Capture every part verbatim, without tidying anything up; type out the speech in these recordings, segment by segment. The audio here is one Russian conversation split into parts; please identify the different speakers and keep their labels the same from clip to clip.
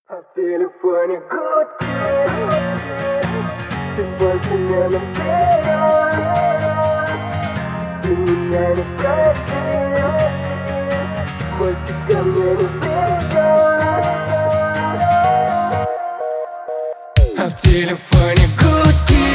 Speaker 1: А в телефоне гудки, ты больше не наберешь, ты меня не простишь, больше ко мне не придешь. А в телефоне гудки,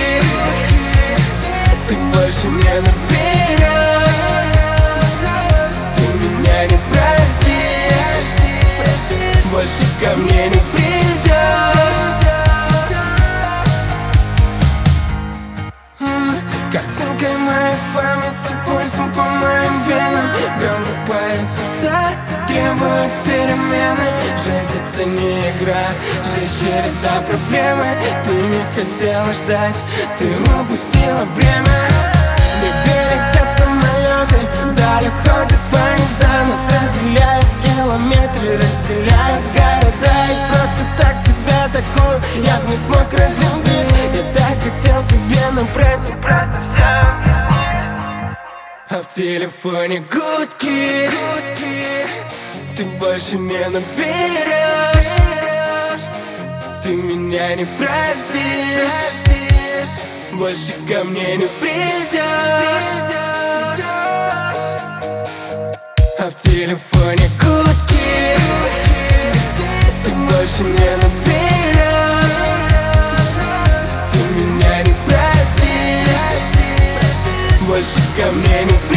Speaker 1: ты больше не наберешь, ты меня не простишь, больше ко мне не придешь. Картинкой моей памяти, пульсом по моим венам громко поет сердца, требует перемены. Жизнь — это не игра, жизнь череда проблемы. Ты не хотела ждать, ты упустила время. В небе летят самолеты, вдаль уходят поезда, нас разделяют километры, разделяют города. И просто так тебя такую я б не смог разлюбить. Я так хотел тебе набрать и просто все объяснить. А в телефоне гудки, ты больше не наберешь, ты меня не простишь, больше ко мне не придешь. А в телефоне гудки, ты больше не наберешь, ты меня не простишь, больше ко мне не придешь.